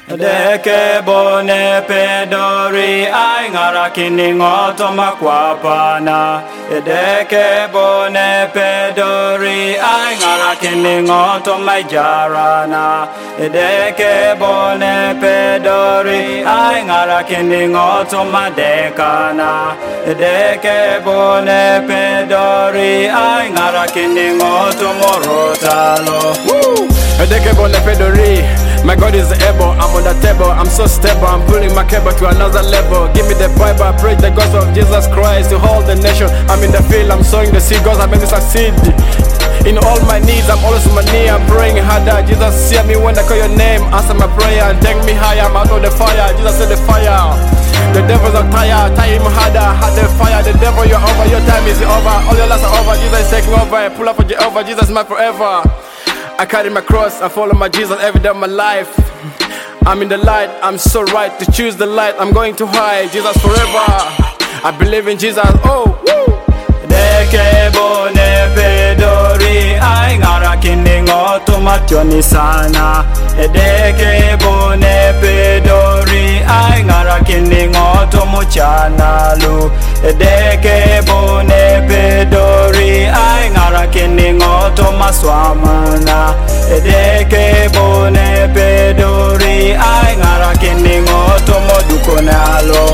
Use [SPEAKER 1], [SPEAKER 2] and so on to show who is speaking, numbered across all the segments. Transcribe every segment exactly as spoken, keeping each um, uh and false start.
[SPEAKER 1] Deke bone pedori ai ngara kiningo toma kwapana. Deke bone pedori ai ngara kiningo toma jarana. Deke bone pedori ai ngara kiningo toma dekana. Deke bone pedori ai ngara kiningo toma rotalo.
[SPEAKER 2] Deke bone pedori. My God is able, I'm on the table, I'm so stable, I'm pulling my cable to another level. Give me the Bible, I preach the gospel of Jesus Christ to hold the nation. I'm in the field, I'm sowing the seed, God, I make me succeed. In all my needs, I'm always on my knee, I'm praying harder. Jesus, see me when I call your name, answer my prayer and take me higher. I'm out of the fire, Jesus said the fire. The devils are tired, tie him harder, had the fire. The devil, you're over, your time is over, all your lives are over, Jesus is taking over. Pull up for Jehovah, Jesus is mine forever. I carry my cross, I follow my Jesus every day of my life. I'm in the light, I'm so right to choose the light. I'm going to high, Jesus forever. I believe in Jesus, oh, woo.
[SPEAKER 1] Deke bone pedori ai ngara kiningo tomationi sana. Deke bone pedori ai ngara kiningo tomochana lu. Deke bone pedori ai ngara kiningo tomaswamana. Deke bone pedori ai ngara kiningo tomodukonalo.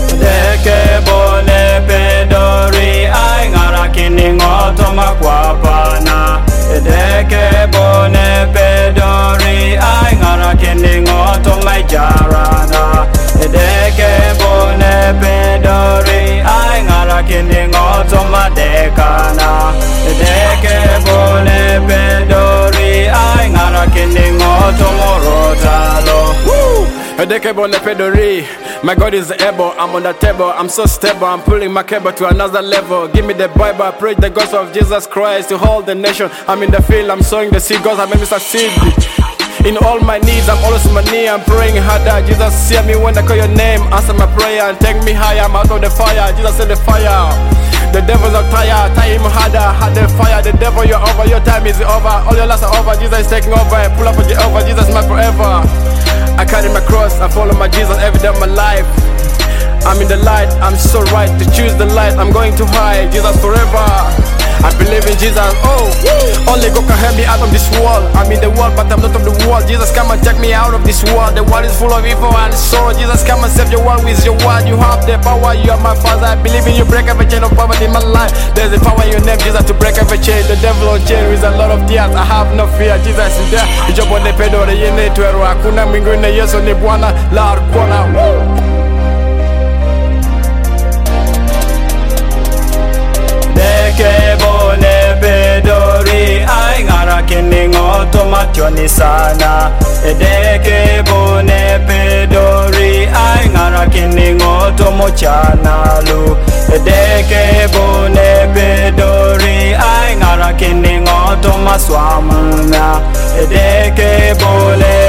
[SPEAKER 1] Deke bone pedori ai ngara kiningo toma kwapana. Deke bone pedori ai ngara kiningo toma jarana. Deke bone pedori ai ngara kiningo toma dekana. Deke bone pedori ai ngara kiningo toma rotalo.
[SPEAKER 2] Deke bone pedori. My God is able, I'm on the table, I'm so stable, I'm pulling my cable to another level. Give me the Bible, I preach the gospel of Jesus Christ to hold the nation. I'm in the field, I'm sowing the seed, God, I make me succeed. In all my needs, I'm always on my knee, I'm praying harder. Jesus, see me when I call your name, answer my prayer and take me higher. I'm out of the fire, Jesus said the fire. The devils are tired, tie him harder, had the fire. The devil, you're over, your time is over, all your lives are over, Jesus is taking over. Pull up for Jehovah, Jesus is mine forever. I carry my cross, I follow my Jesus every day of my life. I'm in the light, I'm so right to choose the light. I'm going to high, Jesus forever. I believe in Jesus, oh, only God can help me out of this world. I'm in the world, but I'm not of the world. Jesus, come and take me out of this world. The world is full of evil and sorrow. Jesus, come and save your world with your word. You have the power, you are my Father. I believe in you, break every chain of poverty in my life. There's a power in your name, Jesus, to break every chain. The devil on chain with a lot of tears. I have no fear, Jesus is there. Ijobo ne pedore yene tuero. Hakuna mwingine Yesu ni Bwana la arkona.
[SPEAKER 1] Deke bone pedori ai ngara kiningo tomationi sana. Deke bone pedori ai ngara kiningo tomochana lu. Deke bone pedori ai ngara kiningo tomaswamuna. Deke bone